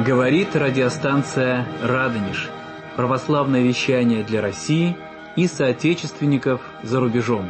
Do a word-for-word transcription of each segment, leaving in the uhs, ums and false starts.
Говорит радиостанция «Радонеж». Православное вещание для России и соотечественников за рубежом.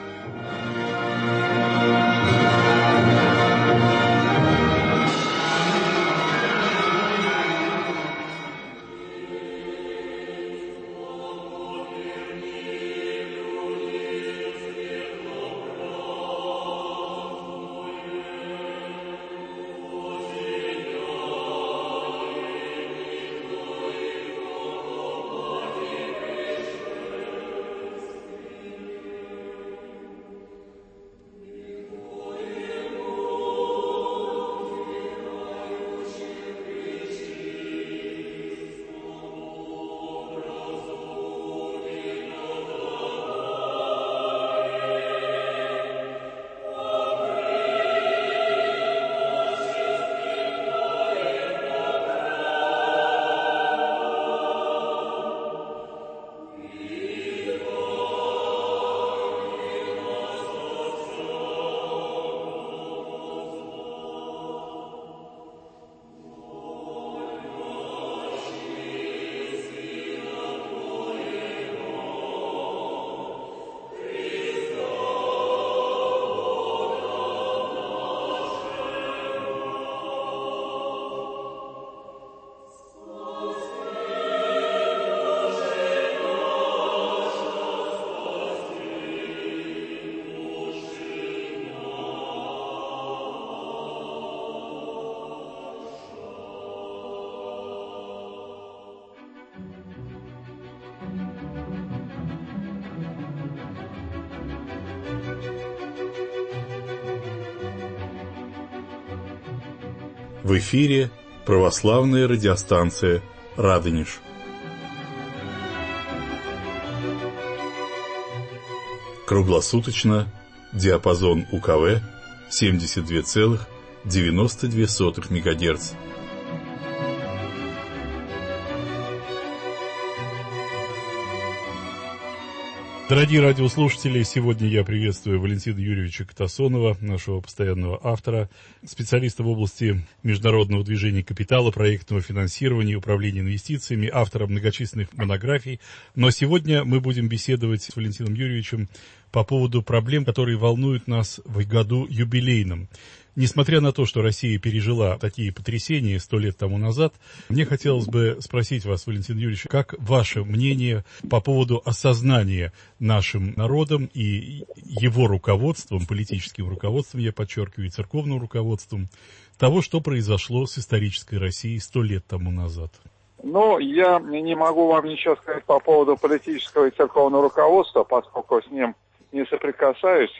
В эфире православная радиостанция «Радонеж». Круглосуточно диапазон УКВ семьдесят два целых девяносто две сотых мегагерц. Дорогие радиослушатели, сегодня я приветствую Валентина Юрьевича Катасонова, нашего постоянного автора, специалиста в области международного движения капитала, проектного финансирования и управления инвестициями, автора многочисленных монографий. Но сегодня мы будем беседовать с Валентином Юрьевичем по поводу проблем, которые волнуют нас в году юбилейном. Несмотря на то, что Россия пережила такие потрясения сто лет тому назад, мне хотелось бы спросить вас, Валентин Юрьевич, как ваше мнение по поводу осознания нашим народом и его руководством, политическим руководством, я подчеркиваю, и церковным руководством, того, что произошло с исторической Россией сто лет тому назад? Ну, я не могу вам ничего сказать по поводу политического и церковного руководства, поскольку с ним не соприкасаюсь.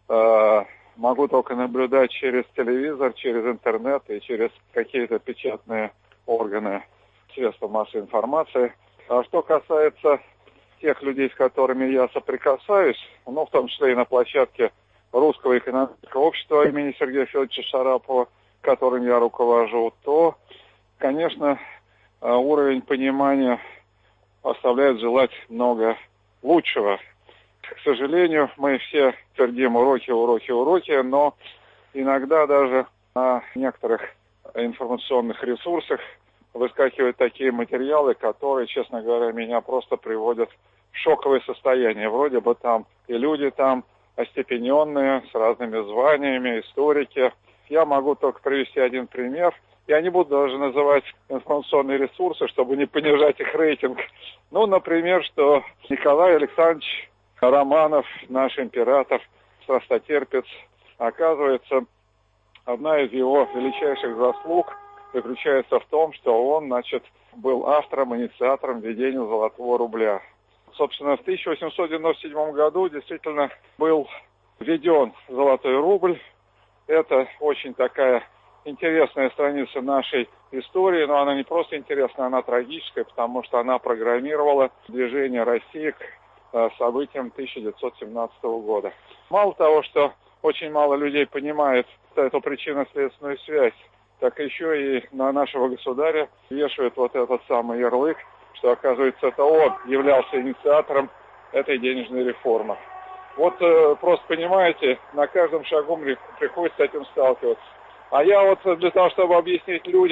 Могу только наблюдать через телевизор, через интернет и через какие-то печатные органы, средства массовой информации. А что касается тех людей, с которыми я соприкасаюсь, ну, в том числе и на площадке Русского экономического общества имени Сергея Федоровича Шарапова, которым я руковожу, то, конечно, уровень понимания оставляет желать много лучшего. К сожалению, мы все твердим уроки, уроки, уроки, но иногда даже на некоторых информационных ресурсах выскакивают такие материалы, которые, честно говоря, меня просто приводят в шоковое состояние. Вроде бы там и люди там остепененные, с разными званиями, историки. Я могу только привести один пример. Я не буду даже называть информационные ресурсы, чтобы не понижать их рейтинг. Ну, например, что Николай Александрович Романов, наш император, страстотерпец, оказывается, одна из его величайших заслуг заключается в том, что он, значит, был автором, инициатором введения золотого рубля. Собственно, в тысяча восемьсот девяносто седьмом году действительно был введен золотой рубль. Это очень такая интересная страница нашей истории, но она не просто интересная, она трагическая, потому что она программировала движение России к событиям тысяча девятьсот семнадцатого года. Мало того, что очень мало людей понимает эту причинно-следственную связь, так еще и на нашего государя вешают вот этот самый ярлык, что, оказывается, это он являлся инициатором этой денежной реформы. Вот э, просто понимаете, на каждом шагу мне приходится с этим сталкиваться. А я вот для того, чтобы объяснить людям,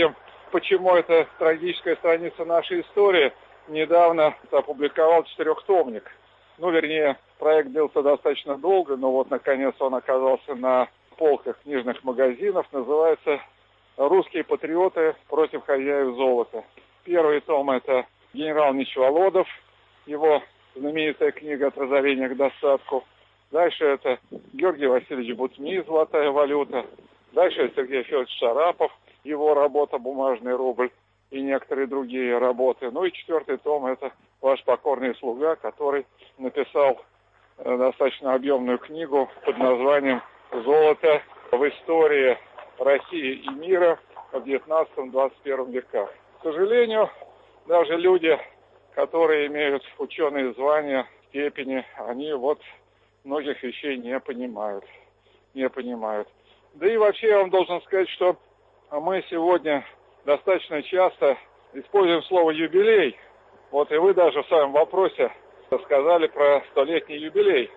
почему это трагическая страница нашей истории, недавно опубликовал четырехтомник. Ну, вернее, проект длился достаточно долго, но вот, наконец, он оказался на полках книжных магазинов. Называется «Русские патриоты против хозяев золота». Первый том – это генерал Нечволодов, его знаменитая книга «От разорения к достатку». Дальше это Георгий Васильевич Бутми «Золотая валюта». Дальше это Сергей Федорович Шарапов, его работа «Бумажный рубль» и некоторые другие работы. Ну и четвертый том – это ваш покорный слуга, который написал достаточно объемную книгу под названием «Золото в истории России и мира в девятнадцатом-двадцать первом веках». К сожалению, даже люди, которые имеют ученые звания, степени, они вот многих вещей не понимают. Не понимают. Да и вообще я вам должен сказать, что мы сегодня достаточно часто используем слово «юбилей». Вот и вы даже в своем вопросе сказали про столетний юбилей.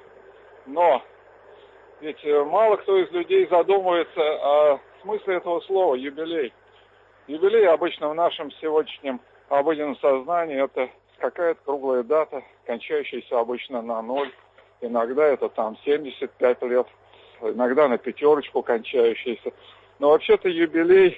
Но ведь мало кто из людей задумывается о смысле этого слова «юбилей». Юбилей обычно в нашем сегодняшнем обыденном сознании это какая-то круглая дата, кончающаяся обычно на ноль. Иногда это там семьдесят пять лет, иногда на пятерочку кончающаяся. Но вообще-то юбилей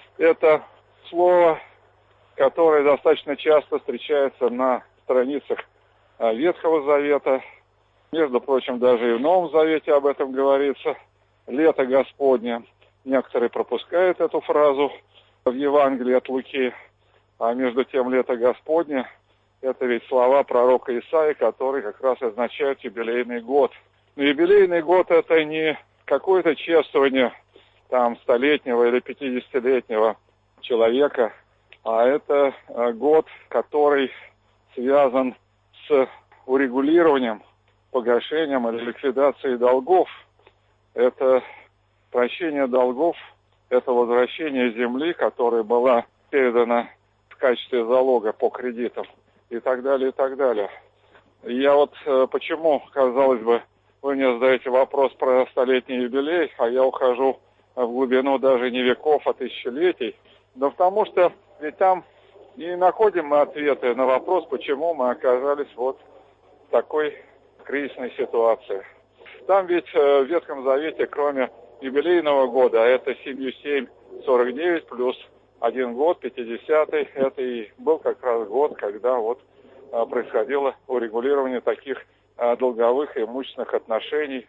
это слово, которое достаточно часто встречается на страницах Ветхого Завета. Между прочим, даже и в Новом Завете об этом говорится. Лето Господне. Некоторые пропускают эту фразу в Евангелии от Луки. А между тем, лето Господне – это ведь слова пророка Исаии, которые как раз означают юбилейный год. Но юбилейный год – это не какое-то чествование там столетнего или пятидесятилетнего человека, а это год, который связан с урегулированием, погашением или ликвидацией долгов. Это прощение долгов, это возвращение земли, которая была передана в качестве залога по кредитам и так далее, и так далее. Я вот почему, казалось бы, вы мне задаете вопрос про столетний юбилей, а я ухожу в глубину даже не веков, а тысячелетий. Да потому что ведь там и находим мы ответы на вопрос, почему мы оказались вот в такой кризисной ситуации. Там ведь в Ветхом Завете, кроме юбилейного года, а это семью семь сорок девять плюс один год, пятидесятый, это и был как раз год, когда вот происходило урегулирование таких долговых и имущественных отношений.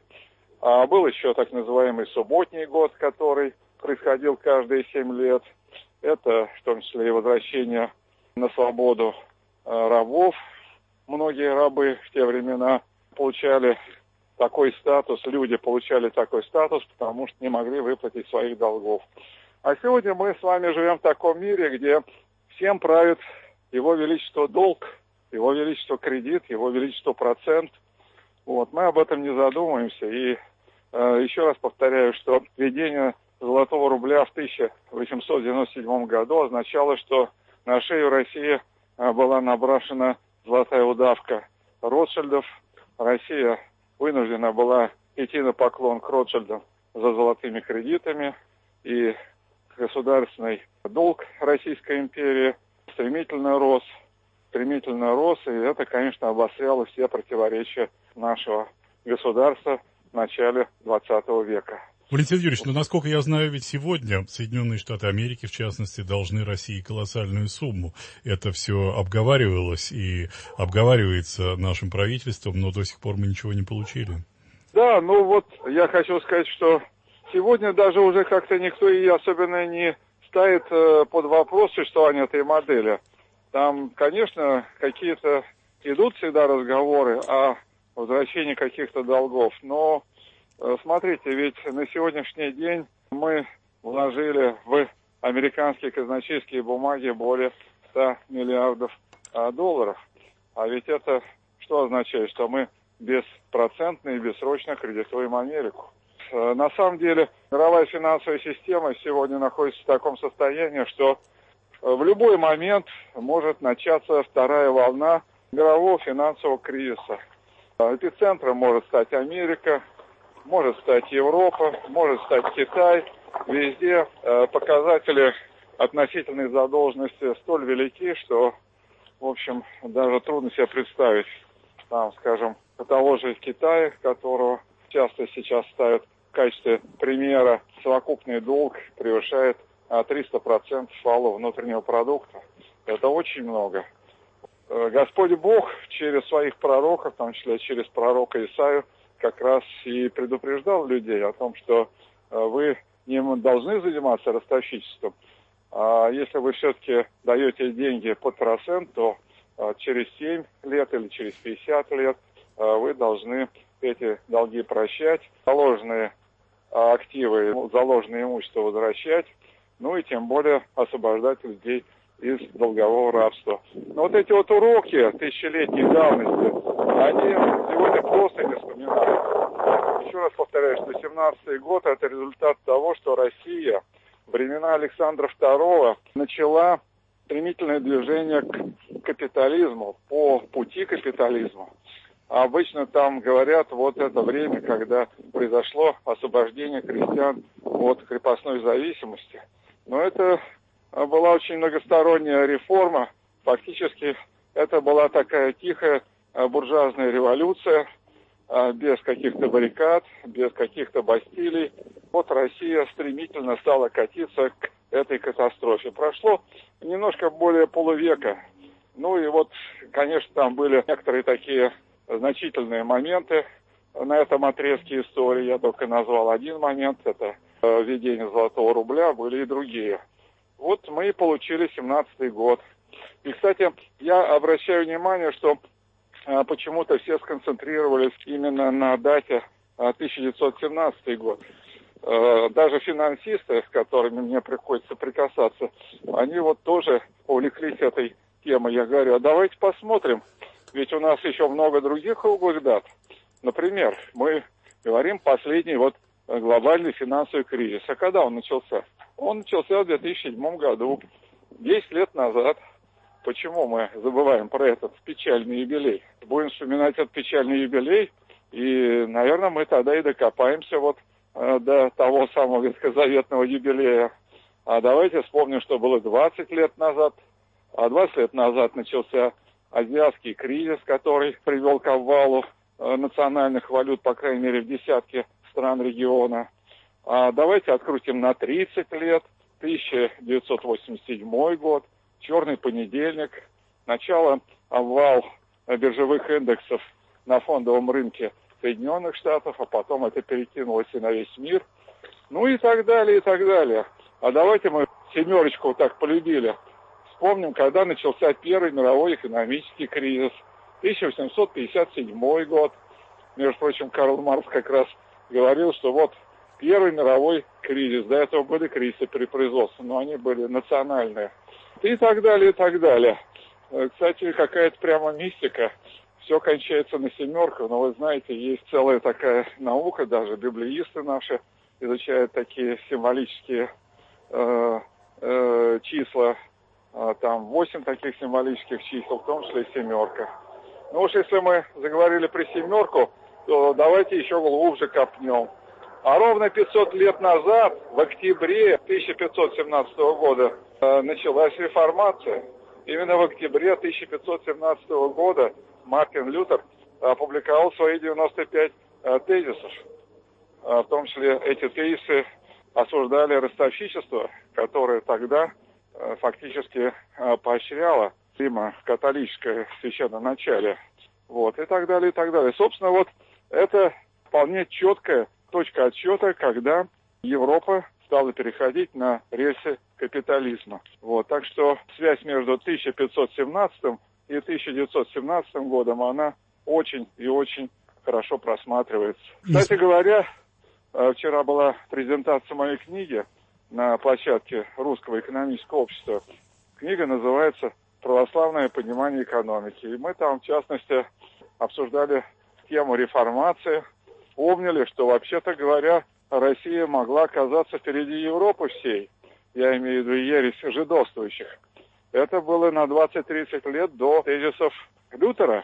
А был еще так называемый субботний год, который происходил каждые семь лет. Это в том числе и возвращение на свободу рабов. Многие рабы в те времена получали такой статус, люди получали такой статус, потому что не могли выплатить своих долгов. А сегодня мы с вами живем в таком мире, где всем правит Его Величество долг, Его Величество кредит, Его Величество процент. Вот, мы об этом не задумываемся. И э, еще раз повторяю, что введение золотого рубля в тысяча восемьсот девяносто седьмом году означало, что на шею России э, была наброшена золотая удавка Ротшильдов. Россия вынуждена была идти на поклон к Ротшильдам за золотыми кредитами. И государственный долг Российской империи стремительно рос, стремительно рос, и это, конечно, обостряло все противоречия нашего государства в начале двадцатого века. Валентин Юрьевич, ну, насколько я знаю, ведь сегодня Соединенные Штаты Америки, в частности, должны России колоссальную сумму. Это все обговаривалось и обговаривается нашим правительством, но до сих пор мы ничего не получили. Да, ну вот я хочу сказать, что сегодня даже уже как-то никто и особенно не ставит э, под вопрос существование этой модели. Там, конечно, какие-то идут всегда разговоры о возвращении каких-то долгов, но э, смотрите, ведь на сегодняшний день мы вложили в американские казначейские бумаги более ста миллиардов э, долларов. А ведь это что означает? Что мы беспроцентно и бессрочно кредитуем Америку. Э, на самом деле мировая финансовая система сегодня находится в таком состоянии, что в любой момент может начаться вторая волна мирового финансового кризиса. Эпицентром может стать Америка, может стать Европа, может стать Китай. Везде показатели относительные задолженности столь велики, что, в общем, даже трудно себе представить, там, скажем, того же Китая, которого часто сейчас ставят в качестве примера, совокупный долг превышает триста процентов валового внутреннего продукта. Это очень много. Господь Бог через своих пророков, в том числе через пророка Исаию, как раз и предупреждал людей о том, что вы не должны заниматься ростовщичеством, а если вы все-таки даете деньги под процент, то через семь лет или через пятьдесят лет вы должны эти долги прощать, заложенные активы, заложенное имущество возвращать, ну и тем более освобождать людей из долгового рабства. Но вот эти вот уроки тысячелетней давности, они сегодня просто не вспоминают. Еще раз повторяю, что семнадцатый год – это результат того, что Россия в времена Александра второго начала стремительное движение к капитализму, по пути капитализма. А обычно там говорят, вот это время, когда произошло освобождение крестьян от крепостной зависимости. Но это была очень многосторонняя реформа. Фактически это была такая тихая буржуазная революция, без каких-то баррикад, без каких-то бастилий. Вот Россия стремительно стала катиться к этой катастрофе. Прошло немножко более полувека. Ну и вот, конечно, там были некоторые такие значительные моменты на этом отрезке истории. Я только назвал один момент, это введение золотого рубля, были и другие. Вот мы и получили семнадцатый год. И, кстати, я обращаю внимание, что а, почему-то все сконцентрировались именно на дате а, тысяча девятьсот семнадцатый год. А, даже финансисты, с которыми мне приходится прикасаться, они вот тоже увлеклись этой темой. Я говорю, а давайте посмотрим, ведь у нас еще много других круглых дат. Например, мы говорим последний вот глобальный финансовый кризис. А когда он начался? Он начался в две тысячи седьмом году, десять лет назад. Почему мы забываем про этот печальный юбилей? Будем вспоминать этот печальный юбилей, и, наверное, мы тогда и докопаемся вот э, до того самого ветхозаветного юбилея. А давайте вспомним, что было двадцать лет назад. А двадцать лет назад начался азиатский кризис, который привел к обвалу э, национальных валют, по крайней мере, в десятке стран региона. А давайте открутим на тридцать лет, тысяча девятьсот восемьдесят седьмой год, черный понедельник, начало обвал биржевых индексов на фондовом рынке Соединенных Штатов, а потом это перекинулось и на весь мир, ну и так далее, и так далее. А давайте мы семерочку так полюбили. Вспомним, когда начался Первый мировой экономический кризис, тысяча восемьсот пятьдесят седьмой год. Между прочим, Карл Маркс как раз говорил, что вот Первый мировой кризис, до этого были кризисы при производстве, но они были национальные. И так далее, и так далее. Кстати, какая-то прямо мистика. Все кончается на семерках, но вы знаете, есть целая такая наука, даже библеисты наши изучают такие символические э, э, числа. Там восемь таких символических чисел, в том числе и семерка. Ну уж если мы заговорили про семерку, то давайте еще глубже копнем. А ровно пятьсот лет назад, в октябре тысяча пятьсот семнадцатого года, э, началась реформация. Именно в октябре тысяча пятьсот семнадцатого года Мартин Лютер опубликовал свои девяносто пять э, тезисов. Э, в том числе эти тезисы осуждали ростовщичество, которое тогда э, фактически э, поощряло Рима католическое священноначалие. Вот, и так далее, и так далее. Собственно, вот это вполне четкая точка отсчета, когда Европа стала переходить на рельсы капитализма. Вот, так что связь между тысяча пятьсот семнадцатым и тысяча девятьсот семнадцатым годом, она очень и очень хорошо просматривается. Кстати говоря, вчера была презентация моей книги на площадке Русского экономического общества. Книга называется «Православное понимание экономики». И мы там, в частности, обсуждали тему реформации, помнили, что, вообще-то говоря, Россия могла оказаться впереди Европы всей. Я имею в виду ересь жидовствующих. Это было на двадцать-тридцать лет до тезисов Лютера.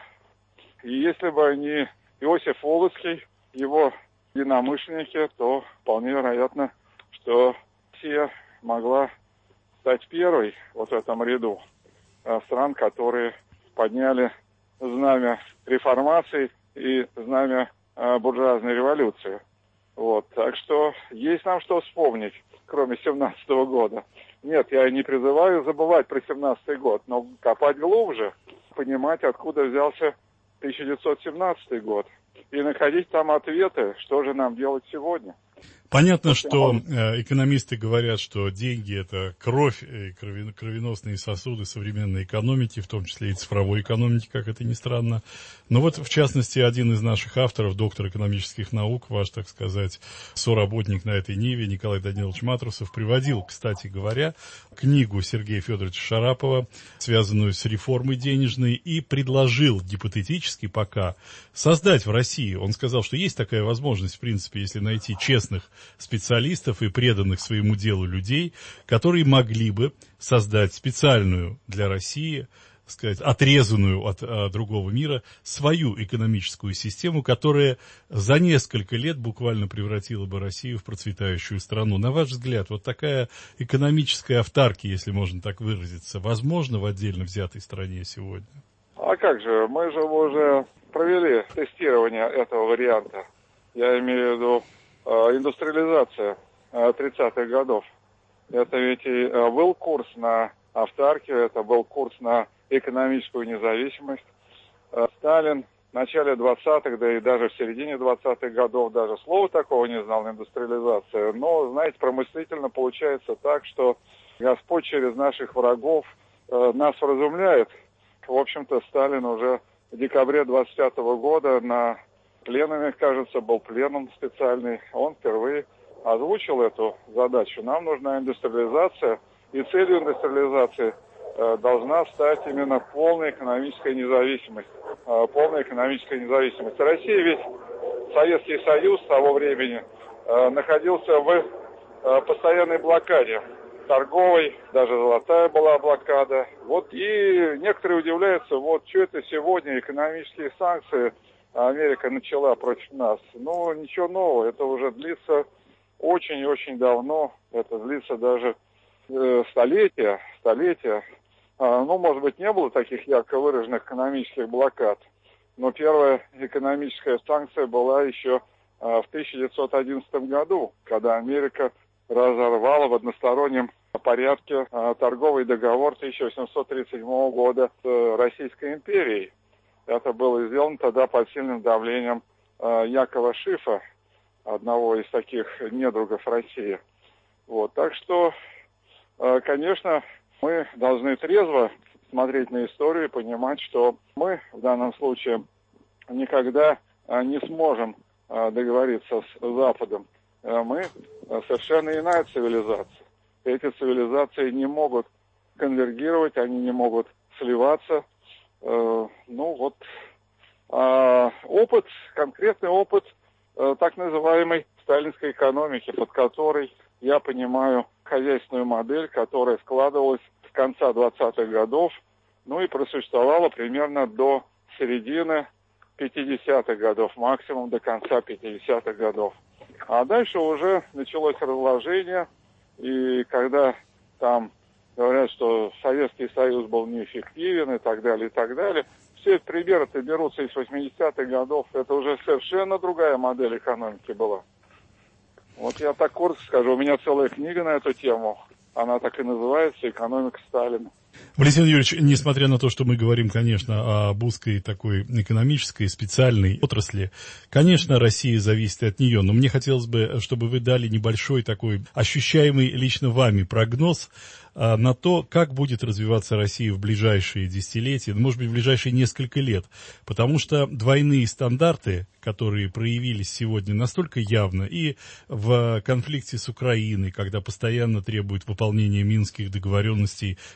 И если бы не Иосиф Волоцкий, его единомышленники, то вполне вероятно, что Россия могла стать первой вот в этом ряду стран, которые подняли знамя реформации и знамя буржуазной революции. Вот. Так что есть нам что вспомнить, кроме семнадцатого года. Нет, я не призываю забывать про семнадцатый год, но копать глубже, понимать, откуда взялся тысяча девятьсот семнадцатый год, и находить там ответы, что же нам делать сегодня. Понятно, что э, экономисты говорят, что деньги – это кровь и крови, кровеносные сосуды современной экономики, в том числе и цифровой экономики, как это ни странно. Но вот, в частности, один из наших авторов, доктор экономических наук, ваш, так сказать, соработник на этой ниве, Николай Данилович Матрусов, приводил, кстати говоря, книгу Сергея Федоровича Шарапова, связанную с реформой денежной, и предложил гипотетически пока создать в России, он сказал, что есть такая возможность, в принципе, если найти честных специалистов и преданных своему делу людей, которые могли бы создать специальную для России, так сказать, отрезанную от а, другого мира, свою экономическую систему, которая за несколько лет буквально превратила бы Россию в процветающую страну. На ваш взгляд, вот такая экономическая автаркия, если можно так выразиться, возможна в отдельно взятой стране сегодня? А как же, мы же уже провели тестирование этого варианта. Я имею в виду индустриализация тридцатых годов. Это ведь и был курс на автаркию, это был курс на экономическую независимость. Сталин в начале двадцатых, да и даже в середине двадцатых годов даже слова такого не знал, индустриализация. Но, знаете, промыслительно получается так, что Господь через наших врагов э, нас вразумляет. В общем-то, Сталин уже в декабре двадцать пятого года на пленуме, кажется, был пленум специальный, он впервые озвучил эту задачу. Нам нужна индустриализация, и целью индустриализации э, должна стать именно полная экономическая независимость. Э, полная экономическая независимость. Россия ведь, Советский Союз того времени, э, находился в э, постоянной блокаде. Торговой, даже золотая была блокада. Вот и некоторые удивляются, вот что это сегодня, экономические санкции Америка начала против нас. Ну, ничего нового, это уже длится очень и очень давно, это длится даже э, столетия, столетия. А, ну, может быть, не было таких ярко выраженных экономических блокад, но первая экономическая санкция была еще а, в тысяча девятьсот одиннадцатом году, когда Америка разорвала в одностороннем порядке а, торговый договор тысяча восемьсот тридцать седьмого года с э, Российской империей. Это было сделано тогда под сильным давлением э, Якова Шифа, одного из таких недругов России. Вот, так что, э, конечно, мы должны трезво смотреть на историю и понимать, что мы в данном случае никогда э, не сможем э, договориться с Западом. Э, мы э, совершенно иная цивилизация. Эти цивилизации не могут конвергировать, они не могут сливаться. Э, ну вот, э, опыт, конкретный опыт э, так называемой сталинской экономики, под которой я понимаю хозяйственную модель, которая складывалась с конца двадцатых годов, ну и просуществовала примерно до середины пятидесятых годов, максимум до конца пятидесятых годов. А дальше уже началось разложение, и когда там говорят, что Советский Союз был неэффективен и так далее, и так далее. Все эти примеры-то берутся из восьмидесятых годов. Это уже совершенно другая модель экономики была. Вот я так коротко скажу. У меня целая книга на эту тему. Она так и называется «Экономика Сталина». Валентин Юрьевич, несмотря на то, что мы говорим, конечно, об узкой такой экономической, специальной отрасли, конечно, Россия зависит от нее, но мне хотелось бы, чтобы вы дали небольшой такой ощущаемый лично вами прогноз а, на то, как будет развиваться Россия в ближайшие десятилетия, ну, может быть, в ближайшие несколько лет, потому что двойные стандарты, которые проявились сегодня настолько явно и в конфликте с Украиной, когда постоянно требуют выполнения минских договоренностей, конкретно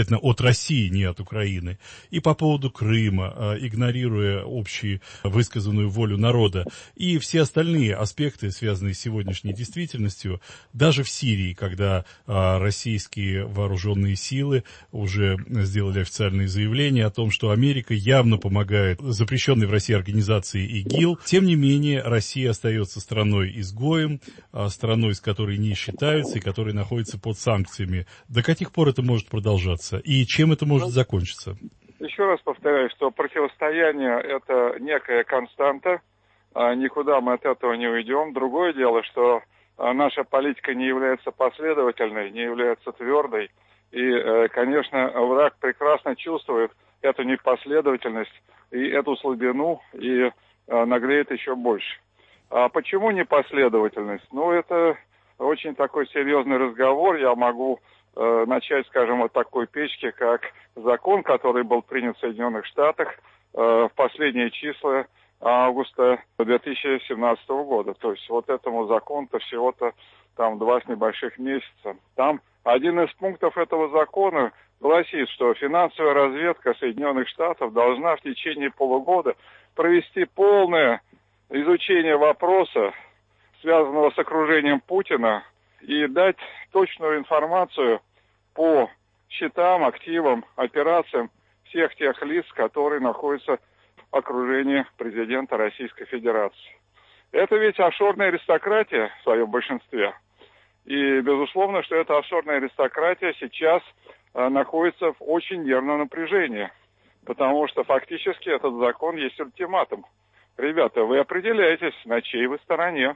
конкретно от России, не от Украины. И по поводу Крыма, игнорируя общую высказанную волю народа. И все остальные аспекты, связанные с сегодняшней действительностью, даже в Сирии, когда российские вооруженные силы уже сделали официальные заявления о том, что Америка явно помогает запрещенной в России организации ИГИЛ. Тем не менее, Россия остается страной-изгоем, страной, с которой не считаются и которая находится под санкциями. До каких пор это может продолжаться? И чем это может закончиться? Еще раз повторяю, что противостояние – это некая константа. Никуда мы от этого не уйдем. Другое дело, что наша политика не является последовательной, не является твердой. И, конечно, враг прекрасно чувствует эту непоследовательность и эту слабину, и наглеет еще больше. А почему непоследовательность? Ну, это очень такой серьезный разговор. Я могу э, начать, скажем, от такой печки, как закон, который был принят в Соединенных Штатах э, в последние числа августа две тысячи семнадцатого года. То есть вот этому закону-то всего-то там два с небольших месяца. Там один из пунктов этого закона гласит, что финансовая разведка Соединенных Штатов должна в течение полугода провести полное изучение вопроса, связанного с окружением Путина, и дать точную информацию по счетам, активам, операциям всех тех лиц, которые находятся в окружении президента Российской Федерации. Это ведь офшорная аристократия в своем большинстве. И, безусловно, что эта офшорная аристократия сейчас э, находится в очень нервном напряжении, потому что фактически этот закон есть ультиматум. Ребята, вы определяетесь, на чьей вы стороне.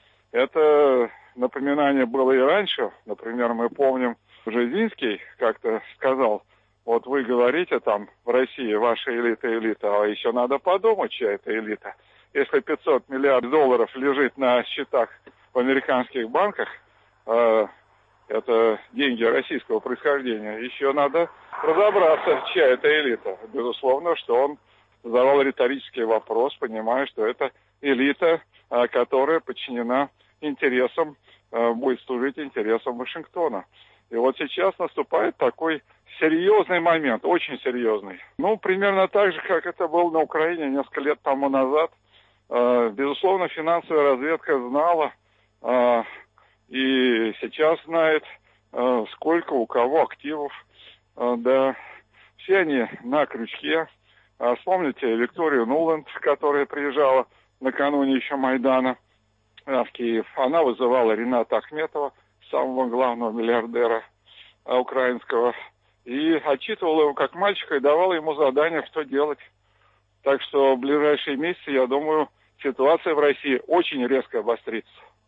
Это напоминание было и раньше. Например, мы помним, Бжезинский как-то сказал, вот вы говорите там в России, ваша элита, элита, а еще надо подумать, чья это элита. Если пятьсот миллиардов долларов лежит на счетах в американских банках, э, это деньги российского происхождения, еще надо разобраться, чья это элита. Безусловно, что он задавал риторический вопрос, понимая, что это элита, э, которая подчинена интересам, э, будет служить интересам Вашингтона. И вот сейчас наступает такой серьезный момент, очень серьезный. Ну, примерно так же, как это было на Украине несколько лет тому назад. Э, безусловно, финансовая разведка знала э, и сейчас знает, э, сколько у кого активов. Э, да, все они на крючке. Э, вспомните Викторию Нуланд, которая приезжала накануне еще Майдана э, в Киев. Она вызывала Рената Ахметова, самого главного миллиардера э, украинского, и отчитывала его как мальчика и давала ему задание, что делать. Так что в ближайшие месяцы, я думаю, ситуация в России очень резко обострится.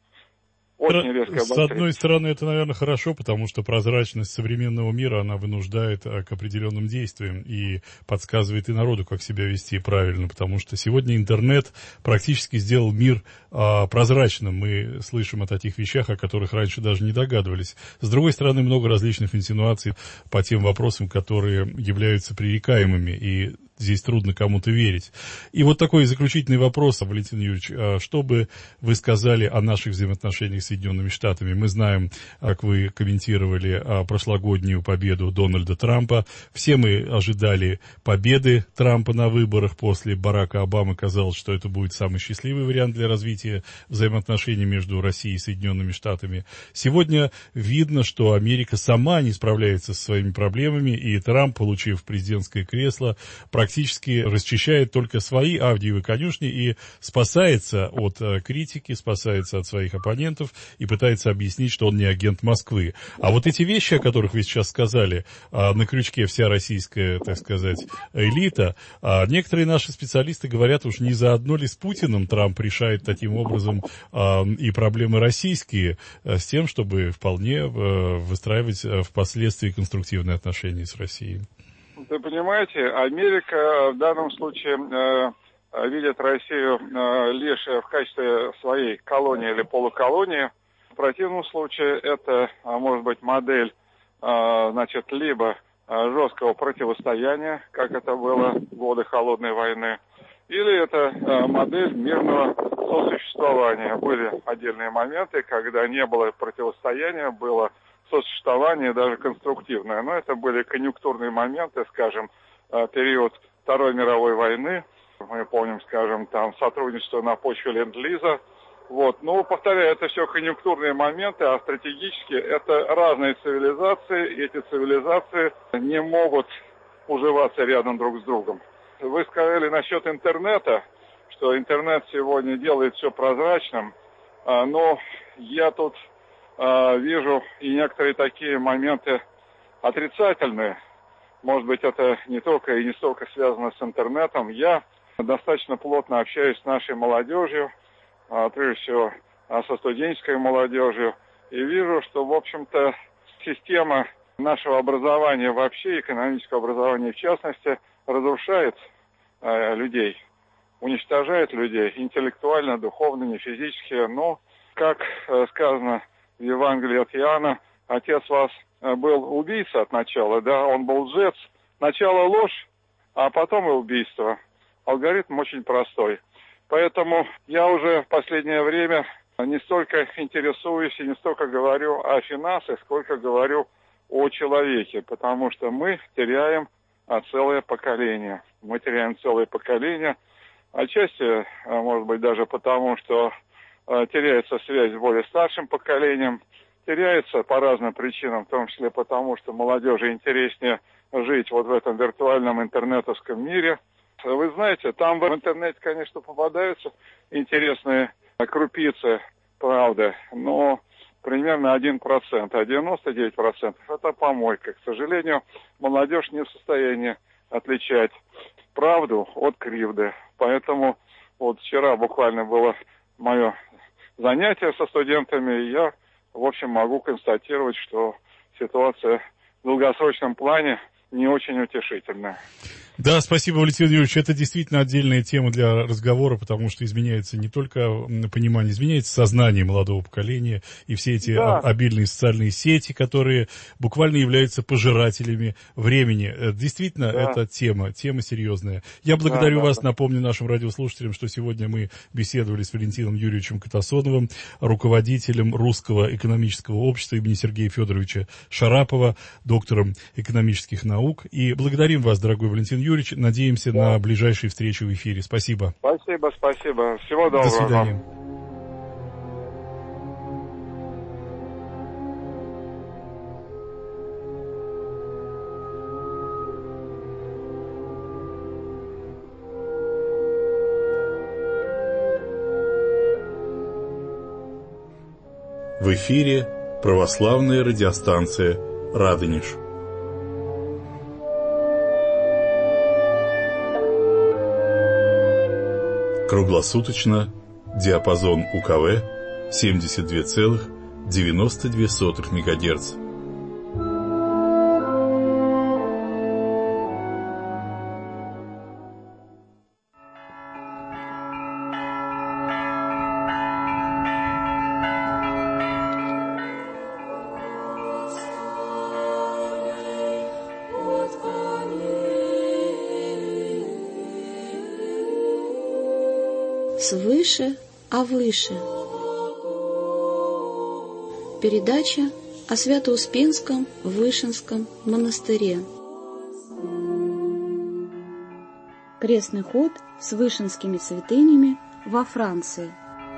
Очень резко обострится. С одной стороны, это, наверное, хорошо, потому что прозрачность современного мира, она вынуждает к определенным действиям и подсказывает и народу, как себя вести правильно, потому что сегодня интернет практически сделал мир а, прозрачным. Мы слышим о таких вещах, о которых раньше даже не догадывались. С другой стороны, много различных инсинуаций по тем вопросам, которые являются пререкаемыми, и здесь трудно кому-то верить. И вот такой заключительный вопрос, Валентин Юрьевич, что бы вы сказали о наших взаимоотношениях с Соединенными Штатами? Мы знаем, как вы комментировали прошлогоднюю победу Дональда Трампа. Все мы ожидали победы Трампа на выборах. После Барака Обамы казалось, что это будет самый счастливый вариант для развития взаимоотношений между Россией и Соединенными Штатами. Сегодня видно, что Америка сама не справляется со своими проблемами, и Трамп, получив президентское кресло, практически расчищает только свои Авгиевы конюшни и спасается от э, критики, спасается от своих оппонентов и пытается объяснить, что он не агент Москвы. А вот эти вещи, о которых вы сейчас сказали, э, на крючке вся российская, так сказать, элита, э, некоторые наши специалисты говорят, уж не заодно ли с Путиным Трамп решает таким образом э, и проблемы российские, э, с тем, чтобы вполне э, выстраивать э, впоследствии конструктивные отношения с Россией. Вы понимаете, Америка в данном случае э, видит Россию э, лишь в качестве своей колонии или полуколонии. В противном случае это э, может быть модель, э, значит, либо э, жесткого противостояния, как это было в годы Холодной войны, или это э, модель мирного сосуществования. Были отдельные моменты, когда не было противостояния, было сосуществование, даже конструктивное. Но это были конъюнктурные моменты, скажем, период Второй мировой войны. Мы помним, скажем, там сотрудничество на почве ленд-лиза. Вот. Но, повторяю, это все конъюнктурные моменты, а стратегически это разные цивилизации, и эти цивилизации не могут уживаться рядом друг с другом. Вы сказали насчет интернета, что интернет сегодня делает все прозрачным, но я тут вижу и некоторые такие моменты отрицательные. Может быть, это не только и не столько связано с интернетом. Я достаточно плотно общаюсь с нашей молодежью, прежде всего со студенческой молодежью, и вижу, что, в общем-то, система нашего образования вообще, экономического образования в частности, разрушает э, людей, уничтожает людей интеллектуально, духовно, не физически. Но, как э, сказано в Евангелии от Иоанна, отец вас э, был убийца от начала, да, он был лжец. Сначала ложь, а потом и убийство. Алгоритм очень простой. Поэтому я уже в последнее время не столько интересуюсь и не столько говорю о финансах, сколько говорю о человеке, потому что мы теряем целое поколение. Мы теряем целое поколение, отчасти, может быть, даже потому, что теряется связь с более старшим поколением, теряется по разным причинам, в том числе потому, что молодежи интереснее жить вот в этом виртуальном интернетовском мире. Вы знаете, там в интернете, конечно, попадаются интересные крупицы правды, но примерно один процент, а девяносто девять процентов это помойка. К сожалению, молодежь не в состоянии отличать правду от кривды. Поэтому вот вчера буквально было мое занятие со студентами, и я, в общем, могу констатировать, что ситуация в долгосрочном плане не очень утешительная. Да, спасибо, Валентин Юрьевич. Это действительно отдельная тема для разговора, потому что изменяется не только понимание, изменяется сознание молодого поколения и все эти да. обильные социальные сети, которые буквально являются пожирателями времени. Действительно, да. это тема, тема серьезная. Я благодарю да, вас, да. напомню нашим радиослушателям, что сегодня мы беседовали с Валентином Юрьевичем Катасоновым, руководителем Русского экономического общества имени Сергея Федоровича Шарапова, доктором экономических наук. И благодарим вас, дорогой Валентин Юрьевич, надеемся да. на ближайшие встречи в эфире. Спасибо. Спасибо, спасибо. Всего доброго. До свидания. В эфире православная радиостанция «Радонеж». Круглосуточно, диапазон УКВ семьдесят два целых девяносто две сотых мегагерц. Свыше, а выше. Передача о Свято-Успенском Вышинском монастыре. Крестный ход с вышинскими святынями во Франции.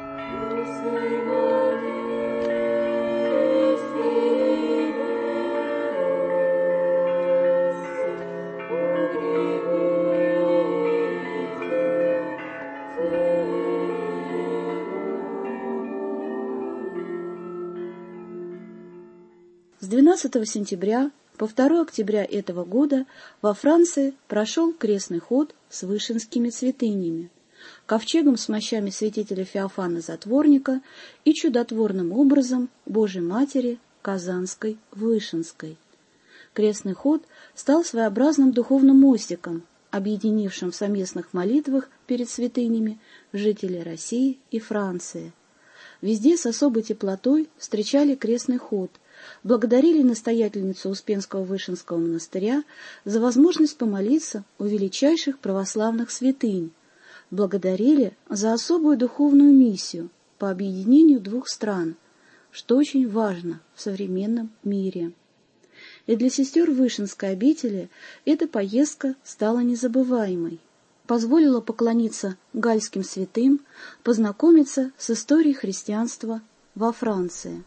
С двенадцатого сентября по второе октября этого года во Франции прошел крестный ход с вышинскими святынями, ковчегом с мощами святителя Феофана Затворника и чудотворным образом Божией Матери Казанской Вышинской. Крестный ход стал своеобразным духовным мостиком, объединившим в совместных молитвах перед святынями жителей России и Франции. Везде с особой теплотой встречали крестный ход, благодарили настоятельницу Успенского Вышинского монастыря за возможность помолиться у величайших православных святынь, благодарили за особую духовную миссию по объединению двух стран что очень важно в современном мире. И для сестер Вышинской обители эта поездка стала незабываемой, позволила поклониться гальским святым, познакомиться с историей христианства во Франции.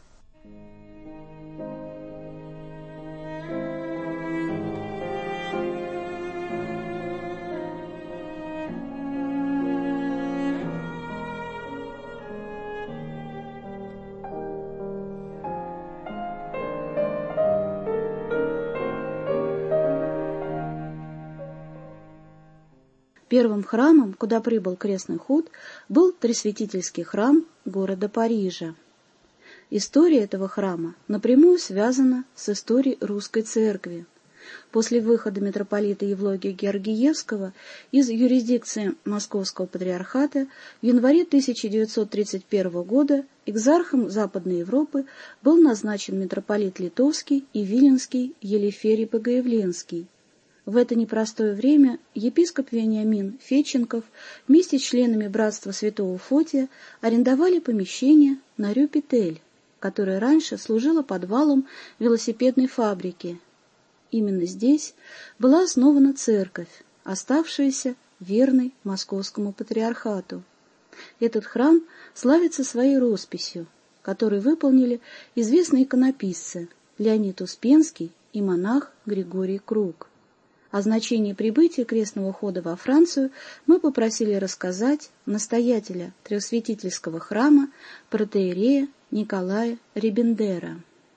Первым храмом, куда прибыл крестный ход, был Тресвятительский храм города Парижа. История этого храма напрямую связана с историей русской церкви. После выхода митрополита Евлогия Георгиевского из юрисдикции Московского патриархата в январе тысяча девятьсот тридцать первого года экзархом Западной Европы был назначен митрополит Литовский и Виленский Елеферий Богоявленский. В это непростое время епископ Вениамин Федченков вместе с членами братства святого Фотия арендовали помещение на рю Петель, которое раньше служило подвалом велосипедной фабрики. Именно здесь была основана церковь, оставшаяся верной московскому патриархату. Этот храм славится своей росписью, которую выполнили известные иконописцы Леонид Успенский и монах Григорий Круг. О значении прибытия крестного хода во Францию мы попросили рассказать настоятеля Тресвятительского храма протоиерея Николая Рибендера.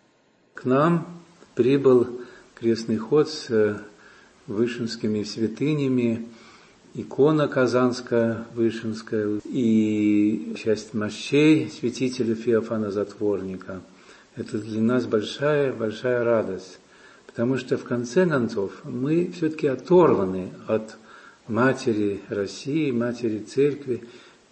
К нам прибыл крестный ход с вышинскими святынями, икона Казанская, Вышинская и часть мощей святителя Феофана Затворника. Это для нас большая-большая радость. Потому что в конце концов мы все-таки оторваны от матери России, матери Церкви,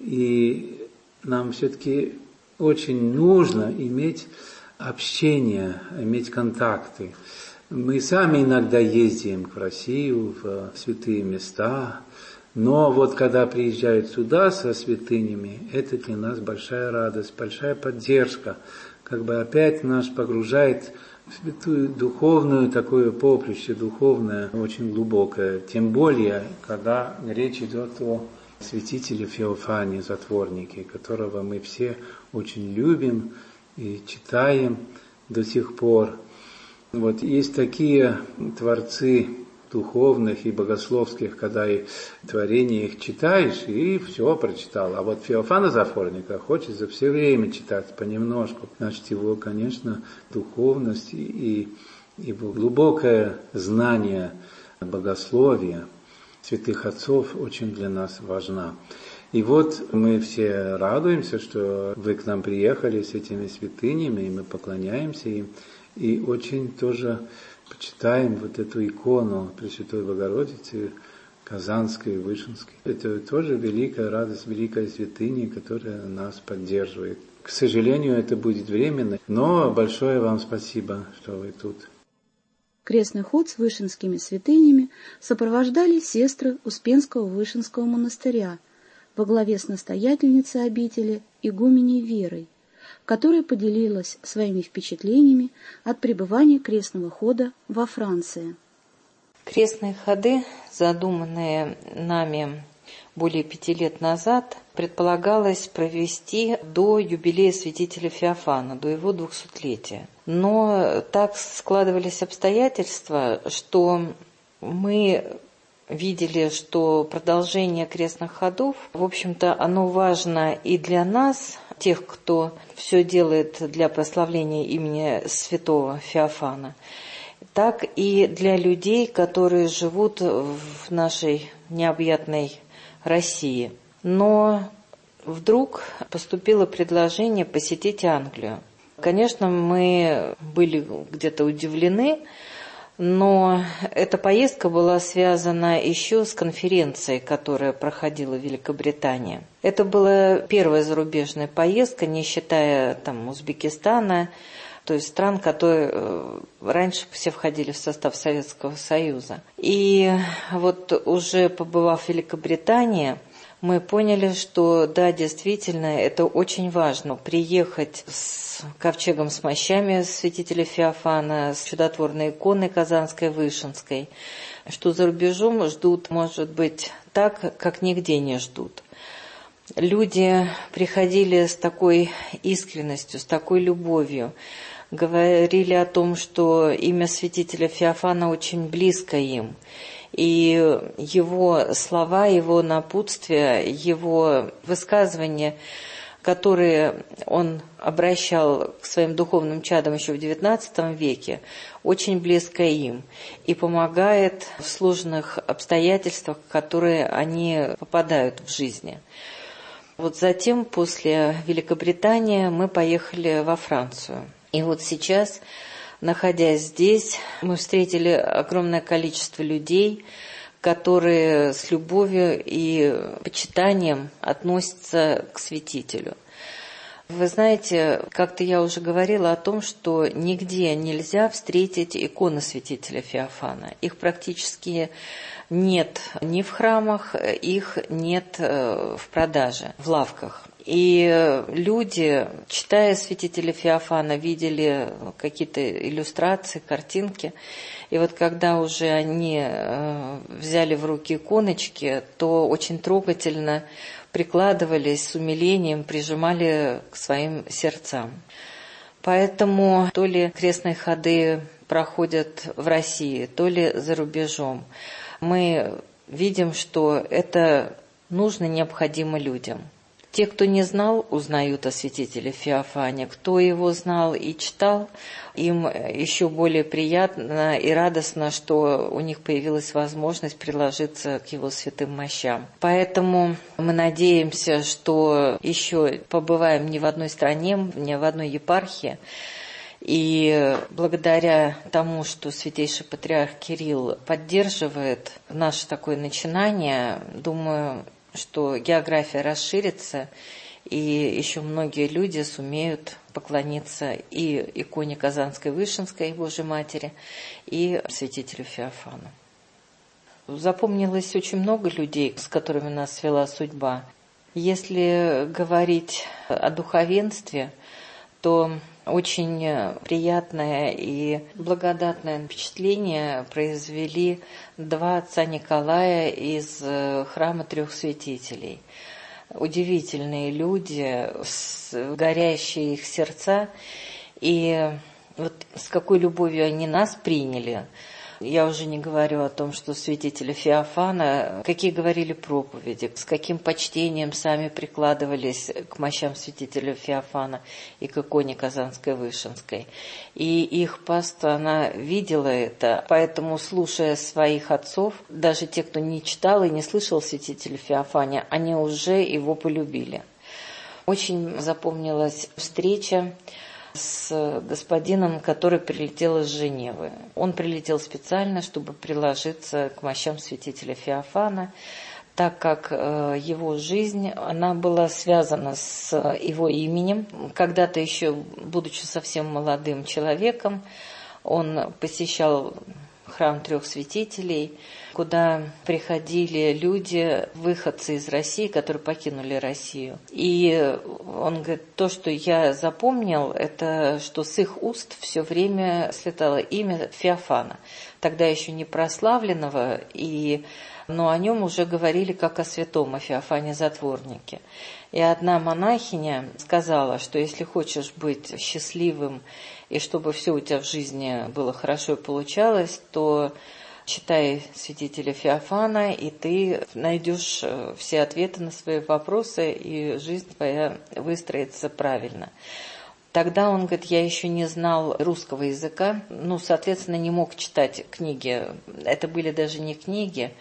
и нам все-таки очень нужно иметь общение, иметь контакты. Мы сами иногда ездим в Россию, в святые места, но вот когда приезжают сюда со святынями, это для нас большая радость, большая поддержка, как бы опять нас погружает святую духовную такое поприще, духовное, очень глубокое. Тем более, когда речь идет о святителе Феофане Затворнике, которого мы все очень любим и читаем до сих пор. Вот есть такие творцы духовных и богословских, когда и творения их читаешь, и все прочитал. А вот Феофана Затворника хочется все время читать понемножку. Значит, его, конечно, духовность и его глубокое знание богословия святых отцов очень для нас важна. И вот мы все радуемся, что вы к нам приехали с этими святынями, и мы поклоняемся им, и очень тоже почитаем вот эту икону Пресвятой Богородицы, Казанской и Вышинской. Это тоже великая радость, великая святыня, которая нас поддерживает. К сожалению, это будет временно, но большое вам спасибо, что вы тут. Крестный ход с вышинскими святынями сопровождали сестры Успенского Вышинского монастыря во главе с настоятельницей обители игуменей Верой, которая поделилась своими впечатлениями от пребывания крестного хода во Франции. Крестные ходы, задуманные нами более пяти лет назад, предполагалось провести до юбилея святителя Феофана, до его двухсотлетия. Но так складывались обстоятельства, что мы видели, что продолжение крестных ходов, в общем-то, оно важно и для нас, тех, кто все делает для прославления имени святого Феофана, так и для людей, которые живут в нашей необъятной России. Но вдруг поступило предложение посетить Англию. Конечно, мы были где-то удивлены, но эта поездка была связана еще с конференцией, которая проходила в Великобритании. Это была первая зарубежная поездка, не считая там Узбекистана, то есть стран, которые раньше все входили в состав Советского Союза. И вот уже побывав в Великобритании, мы поняли, что да, действительно, это очень важно. Приехать с ковчегом с мощами святителя Феофана, с чудотворной иконой Казанской, Вышинской, что за рубежом ждут, может быть, так, как нигде не ждут. Люди приходили с такой искренностью, с такой любовью, говорили о том, что имя святителя Феофана очень близко им. И его слова, его напутствия, его высказывания, которые он обращал к своим духовным чадам еще в девятнадцатом веке, очень близко им и помогает в сложных обстоятельствах, в которые они попадают в жизни. Вот затем, после Великобритании, мы поехали во Францию. И вот сейчас, находясь здесь, мы встретили огромное количество людей, которые с любовью и почитанием относятся к святителю. Вы знаете, как-то я уже говорила о том, что нигде нельзя встретить иконы святителя Феофана. Их практически нет ни в храмах, их нет в продаже, в лавках. И люди, читая святителя Феофана, видели какие-то иллюстрации, картинки. И вот когда уже они взяли в руки иконочки, то очень трогательно прикладывались с умилением, прижимали к своим сердцам. Поэтому то ли крестные ходы проходят в России, то ли за рубежом, мы видим, что это нужно, необходимо людям. Те, кто не знал, узнают о святителе Феофане. Кто его знал и читал, им еще более приятно и радостно, что у них появилась возможность приложиться к его святым мощам. Поэтому мы надеемся, что еще побываем не в одной стране, не в одной епархии. И благодаря тому, что святейший патриарх Кирилл поддерживает наше такое начинание, думаю, что география расширится, и еще многие люди сумеют поклониться и иконе Казанской Вышинской, Божьей Матери, и святителю Феофану. Запомнилось очень много людей, с которыми нас свела судьба. Если говорить о духовенстве, то очень приятное и благодатное впечатление произвели два отца Николая из храма трех святителей. Удивительные люди, горящие их сердца, и вот с какой любовью они нас приняли. Я уже не говорю о том, что святителя Феофана, какие говорили проповеди, с каким почтением сами прикладывались к мощам святителя Феофана и к иконе Казанской Вышинской. И их паства, она видела это, поэтому, слушая своих отцов, даже те, кто не читал и не слышал святителя Феофана, они уже его полюбили. Очень запомнилась встреча с господином, который прилетел из Женевы. Он прилетел специально, чтобы приложиться к мощам святителя Феофана, так как его жизнь, она была связана с его именем. Когда-то еще, будучи совсем молодым человеком, он посещал храм трех святителей, куда приходили люди, выходцы из России, которые покинули Россию. И он говорит, то, что я запомнил, это что с их уст все время слетало имя Феофана, тогда еще не прославленного, и, но о нем уже говорили как о святом, о Феофане-затворнике. И одна монахиня сказала, что если хочешь быть счастливым и чтобы все у тебя в жизни было хорошо и получалось, то читай святителя Феофана, и ты найдешь все ответы на свои вопросы, и жизнь твоя выстроится правильно. Тогда он говорит, я еще не знал русского языка, ну, соответственно, не мог читать книги. Это были даже не книги,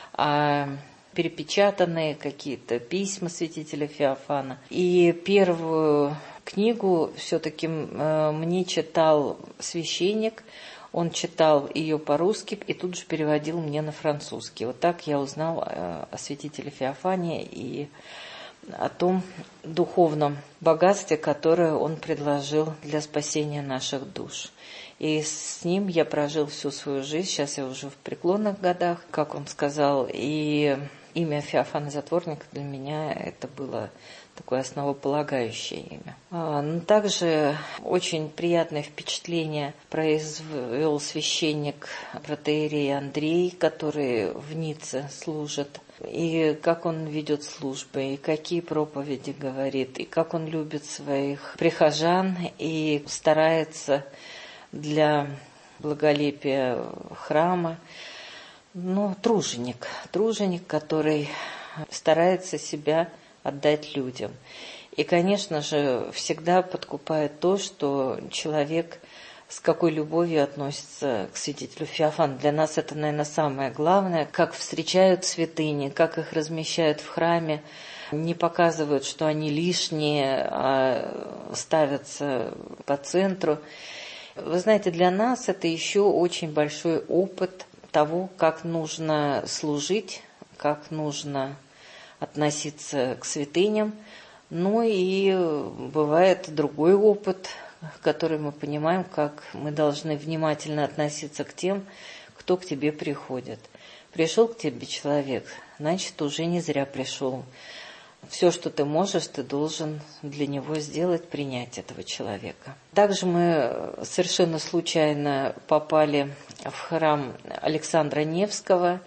а перепечатанные какие-то письма святителя Феофана. И первую книгу все-таки мне читал священник. Он читал ее по-русски и тут же переводил мне на французский. Вот так я узнал о святителе Феофане и о том духовном богатстве, которое он предложил для спасения наших душ. И с ним я прожил всю свою жизнь, сейчас я уже в преклонных годах, как он сказал, и имя Феофана Затворника для меня это было такое основополагающее имя. А, но также очень приятное впечатление произвел священник протоиерей Андрей, который в Ницце служит. И как он ведет службы, и какие проповеди говорит, и как он любит своих прихожан и старается для благолепия храма. Ну, труженик, труженик, который старается себя отдать людям. И, конечно же, всегда подкупает то, что человек с какой любовью относится к святителю Феофану. Для нас это, наверное, самое главное. Как встречают святыни, как их размещают в храме, не показывают, что они лишние, а ставятся по центру. Вы знаете, для нас это еще очень большой опыт того, как нужно служить, как нужно относиться к святыням. Ну и бывает другой опыт, который мы понимаем, как мы должны внимательно относиться к тем, кто к тебе приходит. Пришел к тебе человек, значит, уже не зря пришел. Все, что ты можешь, ты должен для него сделать, принять этого человека. Также мы совершенно случайно попали в храм Александра Невского,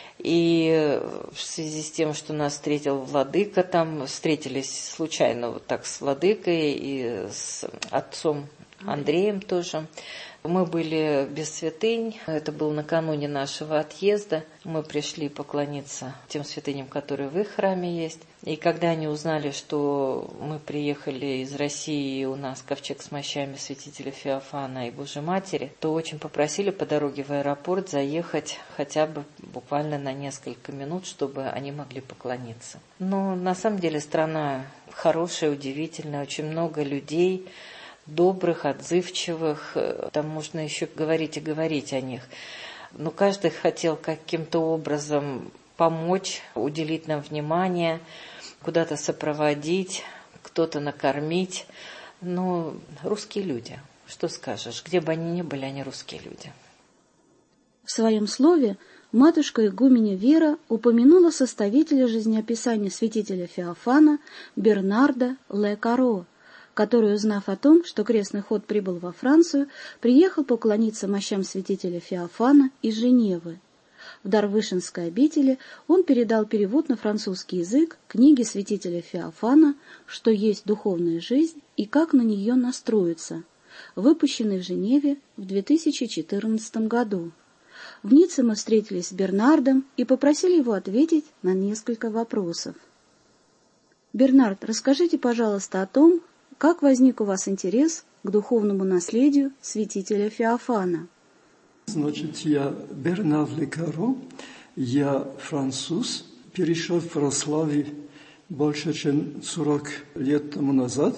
и в связи с тем, что нас встретил владыка, там встретились случайно вот так с владыкой и с отцом Андреем тоже. Мы были без святынь, это был накануне нашего отъезда. Мы пришли поклониться тем святыням, которые в их храме есть. И когда они узнали, что мы приехали из России, и у нас ковчег с мощами святителя Феофана и Божьей Матери, то очень попросили по дороге в аэропорт заехать хотя бы буквально на несколько минут, чтобы они могли поклониться. Но на самом деле страна хорошая, удивительная, очень много людей, добрых, отзывчивых, там можно еще говорить и говорить о них. Но каждый хотел каким-то образом помочь, уделить нам внимание, куда-то сопроводить, кто-то накормить. Ну, русские люди, что скажешь, где бы они ни были, они русские люди. В своем слове матушка игуменя Вера упомянула составителя жизнеописания святителя Феофана Бернарда Ле Каро, который, узнав о том, что крестный ход прибыл во Францию, приехал поклониться мощам святителя Феофана из Женевы. В Дарвышинской обители он передал перевод на французский язык книги святителя Феофана «Что есть духовная жизнь и как на нее настроиться», выпущенный в Женеве в две тысячи четырнадцатом году. В Ницце мы встретились с Бернардом и попросили его ответить на несколько вопросов. Бернард, расскажите, пожалуйста, о том, как возник у вас интерес к духовному наследию святителя Феофана? Значит, я Бернард Ле Каро, я француз, перешел в православие больше, чем сорок лет тому назад,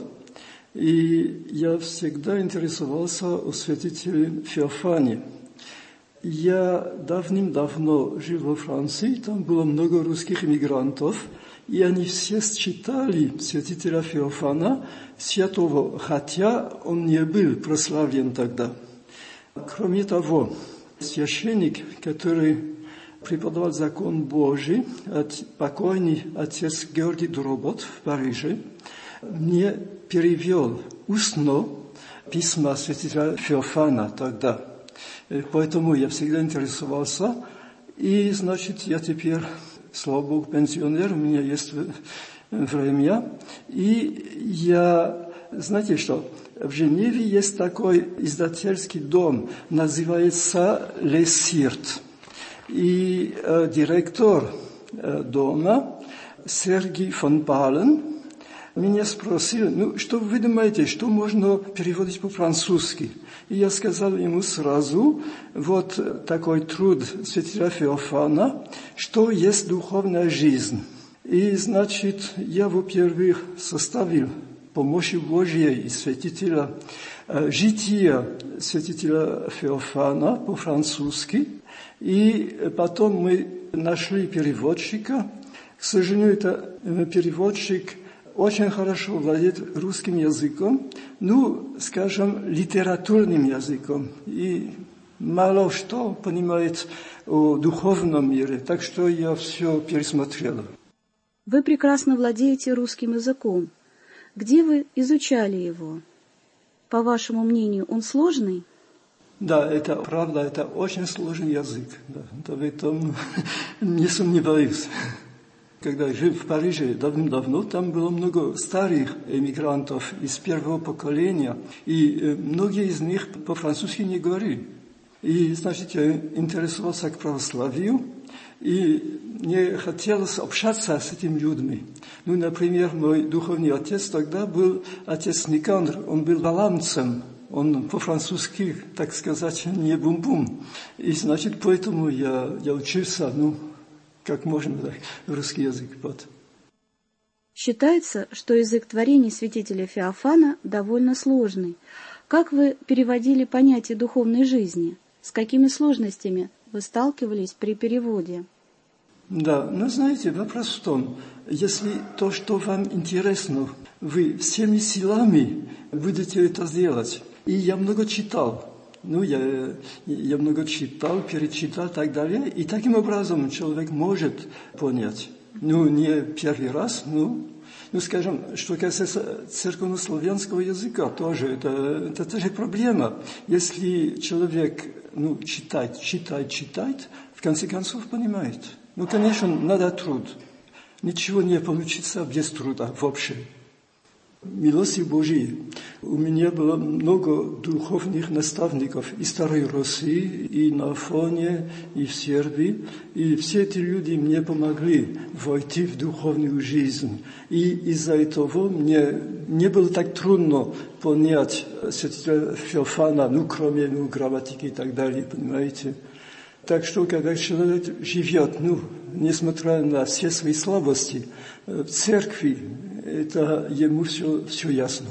и я всегда интересовался о святителе Феофане. Я давным-давно жил во Франции, там было много русских иммигрантов, и они все считали святителя Феофана святого, хотя он не был прославлен тогда. Кроме того, священник, который преподавал закон Божий, покойный отец Георгий Дробот в Париже, мне перевел устно письма святителя Феофана тогда. Поэтому я всегда интересовался, и, значит, я теперь, слава Богу, пенсионер, у меня есть время, и я, знаете что, в Женеве есть такой издательский дом, называется «Le Sirte», и э, директор э, дома Сергей фон Пален меня спросил, ну, что вы думаете, что можно переводить по-французски? И я сказал ему сразу, вот такой труд святителя Феофана, что есть духовная жизнь. И, значит, я, во-первых, составил помощи Божьей и святителя, э, жития святителя Феофана по-французски. И потом мы нашли переводчика. К сожалению, это переводчик очень хорошо владеет русским языком, ну, скажем, литературным языком, и мало что понимает о духовном мире, так что я все пересмотрела. Вы прекрасно владеете русским языком. Где вы изучали его? По вашему мнению, он сложный? Да, это правда, это очень сложный язык. Да, да, в этом не сомневаюсь. Когда я жил в Париже давным-давно, там было много старых эмигрантов из первого поколения, и многие из них по-французски не говорили. И, значит, я интересовался к православию, и мне хотелось общаться с этими людьми. Ну, например, мой духовный отец тогда был отец Никандр, он был валаамцем, он по-французски, так сказать, не бум-бум. И, значит, поэтому я, я учился, ну, как можно так, русский язык. Вот. Считается, что язык творений святителя Феофана довольно сложный. Как вы переводили понятие духовной жизни? С какими сложностями вы сталкивались при переводе? Да, ну, знаете, вопрос в том, если то, что вам интересно, вы всеми силами будете это сделать. И я много читал. Ну, я, я много читал, перечитал и так далее. И таким образом человек может понять. Ну, не первый раз, ну, ну скажем, что касается церковнославянского языка, тоже это, это тоже проблема. Если человек, ну, читает, читает, читает, в конце концов понимает. Ну, конечно, надо труд. Ничего не получится без труда вообще. Милости Божьей. У меня было много духовных наставников и Старой России, и на Афоне, и в Сербии. И все эти люди мне помогли войти в духовную жизнь. И из-за этого мне не было так трудно понять святителя Феофана, ну, кроме ну, грамматики и так далее, понимаете. Так что, когда человек живет, ну, несмотря на все свои слабости, в церкви, это ему все, все ясно.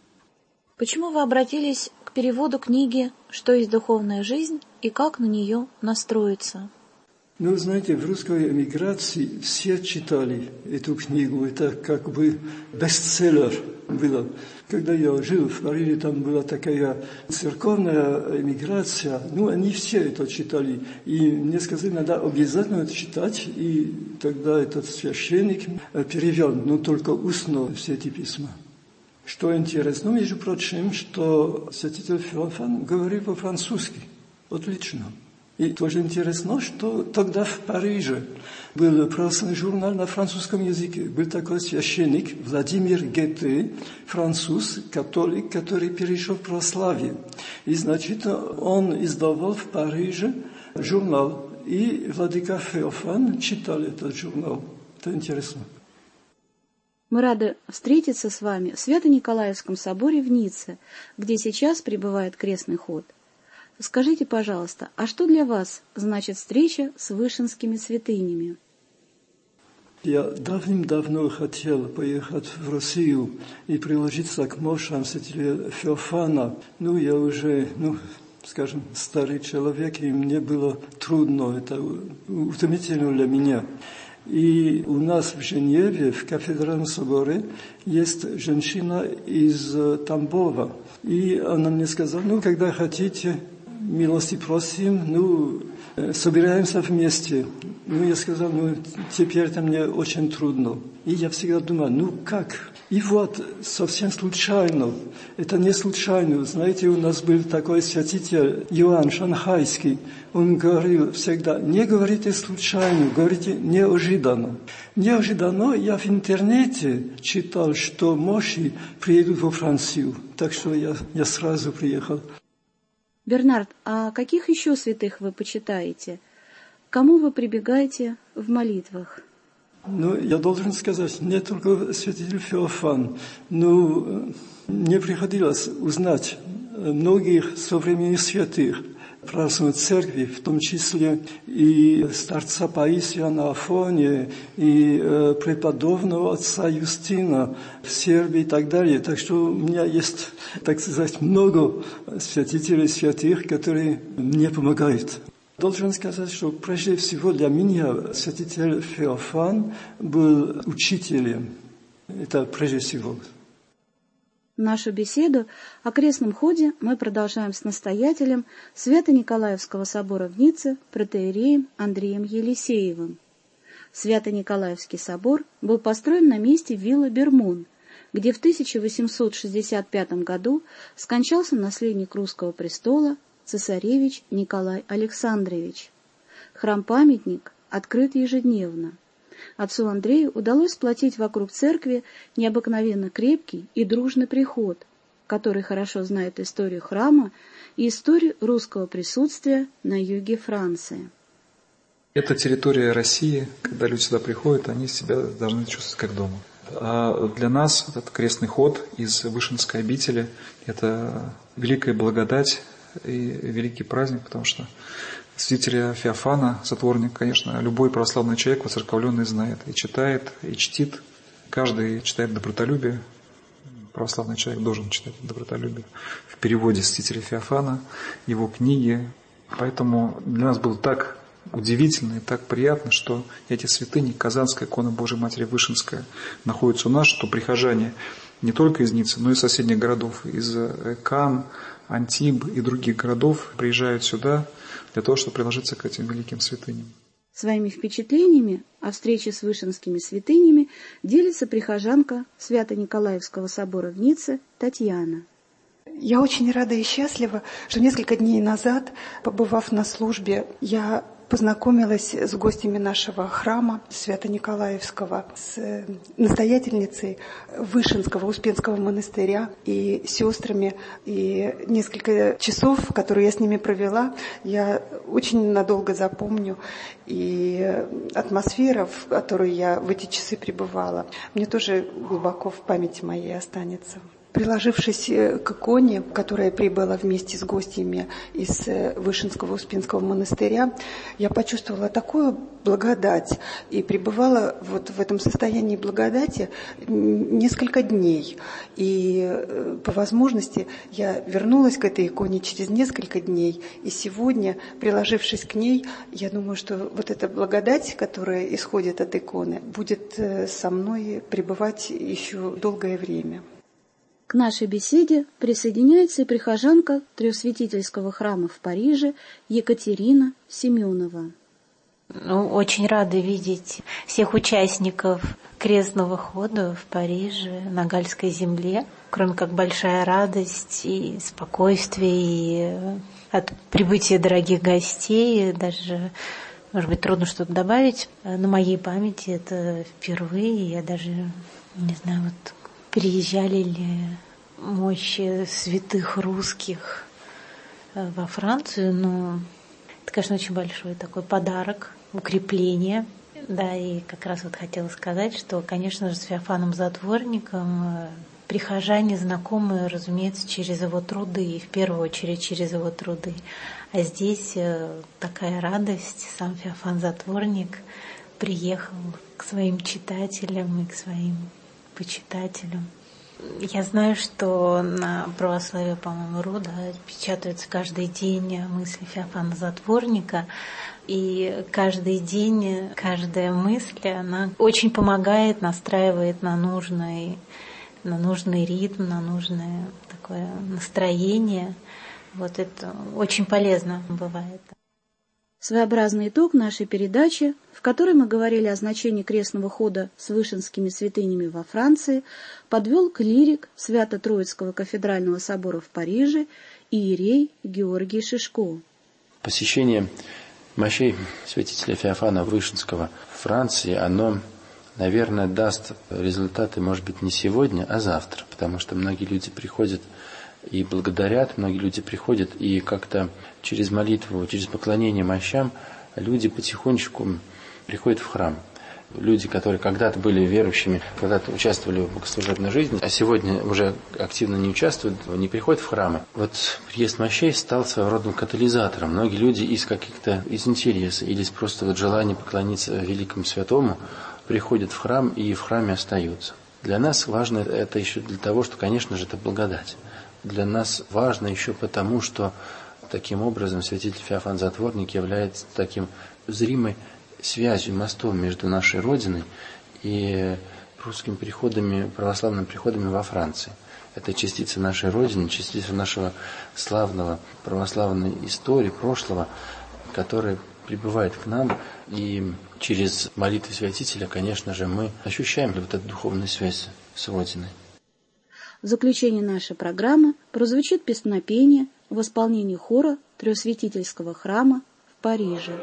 Почему вы обратились к переводу книги «Что есть духовная жизнь» и как на нее настроиться? Ну, знаете, в русской эмиграции все читали эту книгу. Это как бы бестселлер было. Когда я жил в Париже, там была такая церковная эмиграция. Ну, они все это читали. И мне сказали, надо обязательно это читать. И тогда этот священник перевел, но только устно все эти письма. Что интересно, между прочим, что святитель Феофан говорил по-французски. Отлично. И тоже интересно, что тогда в Париже был православный журнал на французском языке. Был такой священник Владимир Гете, француз, католик, который перешел в православие. И, значит, он издавал в Париже журнал. И владыка Феофан читал этот журнал. Это интересно. Мы рады встретиться с вами в Свято-Николаевском соборе в Ницце, где сейчас пребывает крестный ход. Скажите, пожалуйста, а что для вас значит встреча с вышинскими святынями? Я давным-давно хотел поехать в Россию и приложиться к мощам святителя Феофана. Ну, я уже, ну, скажем, старый человек, и мне было трудно, это утомительно для меня. И у нас в Женеве, в кафедральном соборе, есть женщина из Тамбова. И она мне сказала, ну, когда хотите, милости просим, ну, собираемся вместе. Ну, я сказал, ну, теперь это мне очень трудно. И я всегда думаю, ну, как? И вот, совсем случайно, это не случайно. Знаете, у нас был такой святитель Иоанн Шанхайский. Он говорил всегда, не говорите случайно, говорите неожиданно. Неожиданно я в интернете читал, что мощи приедут во Францию. Так что я, я сразу приехал. Бернард, а каких еще святых вы почитаете? К кому вы прибегаете в молитвах? Ну, я должен сказать, не только святитель Феофан, но мне приходилось узнать многих современных святых православной церкви, в том числе и старца Паисия на Афоне, и э, преподобного отца Юстина в Сербии и так далее. Так что у меня есть, так сказать, много святителей святых, которые мне помогают. Должен сказать, что прежде всего для меня святитель Феофан был учителем. Это прежде всего. Нашу беседу о крестном ходе мы продолжаем с настоятелем Свято-Николаевского собора в Ницце протоиереем Андреем Елисеевым. Свято-Николаевский собор был построен на месте вилла Бермон, где в тысяча восемьсот шестьдесят пятом году скончался наследник русского престола цесаревич Николай Александрович. Храм-памятник открыт ежедневно. Отцу Андрею удалось сплотить вокруг церкви необыкновенно крепкий и дружный приход, который хорошо знает историю храма и историю русского присутствия на юге Франции. Это территория России. Когда люди сюда приходят, они себя должны чувствовать как дома. А для нас этот крестный ход из Вышинской обители – это великая благодать и великий праздник, потому что святителя Феофана, затворник, конечно, любой православный человек, воцерковленный, знает и читает, и чтит. Каждый читает добротолюбие. Православный человек должен читать добротолюбие. В переводе святителя Феофана, его книги. Поэтому для нас было так удивительно и так приятно, что эти святыни, Казанская икона Божией Матери Вышинская, находятся у нас, что прихожане не только из Ниццы, но и соседних городов, из Кан, Антиб и других городов приезжают сюда для того, чтобы приложиться к этим великим святыням. Своими впечатлениями о встрече с вышинскими святынями делится прихожанка Свято-Николаевского собора в Ницце Татьяна. Я очень рада и счастлива, что несколько дней назад, побывав на службе, я познакомилась с гостями нашего храма Свято-Николаевского, с настоятельницей Вышинского Успенского монастыря и сестрами. И несколько часов, которые я с ними провела, я очень надолго запомню. И атмосфера, в которой я в эти часы пребывала, мне тоже глубоко в памяти моей останется. Приложившись к иконе, которая прибыла вместе с гостями из Вышинского Успенского монастыря, я почувствовала такую благодать и пребывала вот в этом состоянии благодати несколько дней. И по возможности я вернулась к этой иконе через несколько дней. И сегодня, приложившись к ней, я думаю, что вот эта благодать, которая исходит от иконы, будет со мной пребывать еще долгое время. К нашей беседе присоединяется и прихожанка Трехсвятительского храма в Париже Екатерина Семенова. Ну, очень рада видеть всех участников крестного хода в Париже, на Гальской земле. Кроме как большая радость и спокойствие, и от прибытия дорогих гостей, даже, может быть, трудно что-то добавить. На моей памяти это впервые, я даже не знаю, вот приезжали ли мощи святых русских во Францию, но это, конечно, очень большой такой подарок, укрепление. Да, и как раз вот хотела сказать, что, конечно же, с Феофаном Затворником прихожане знакомы, разумеется, через его труды, и в первую очередь через его труды. А здесь такая радость, сам Феофан Затворник приехал к своим читателям и к своим почитателям. Я знаю, что на православие, по-моему, РУ, да, печатаются каждый день мысли Феофана Затворника, и каждый день, каждая мысль, она очень помогает, настраивает на нужный, на нужный ритм, на нужное такое настроение. Вот это очень полезно бывает. Своеобразный итог нашей передачи, в которой мы говорили о значении крестного хода с вышинскими святынями во Франции, подвел клирик Свято-Троицкого кафедрального собора в Париже иерей Георгий Шишко. Посещение мощей святителя Феофана Вышинского в Франции, оно, наверное, даст результаты, может быть, не сегодня, а завтра, потому что многие люди приходят и благодарят, многие люди приходят, и как-то через молитву, через поклонение мощам люди потихонечку приходят в храм. Люди, которые когда-то были верующими, когда-то участвовали в богослужебной жизни, а сегодня уже активно не участвуют, не приходят в храмы. Вот приезд мощей стал своего рода катализатором. Многие люди из каких-то, из интереса или из просто вот желания поклониться великому святому приходят в храм и в храме остаются. Для нас важно это еще для того, что, конечно же, это благодать. Для нас важно еще потому, что таким образом святитель Феофан Затворник является таким зримой связью, мостом между нашей Родиной и русскими приходами, православными приходами во Франции. Это частица нашей Родины, частица нашего славного православной истории, прошлого, которая прибывает к нам. И через молитвы святителя, конечно же, мы ощущаем вот эту духовную связь с Родиной. В заключение нашей программы прозвучит песнопение в исполнении хора Треосвятительского храма в Париже.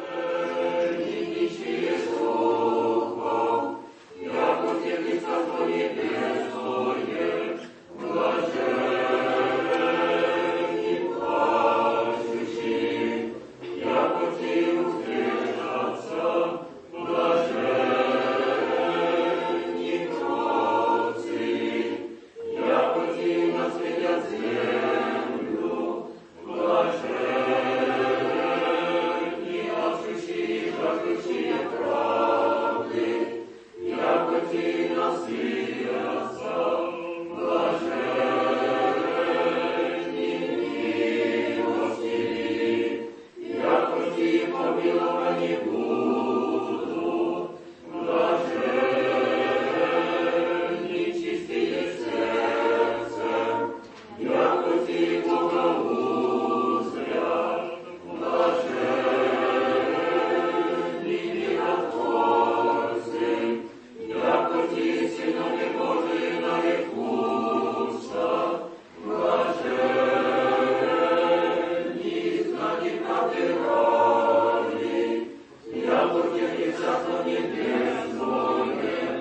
Небес,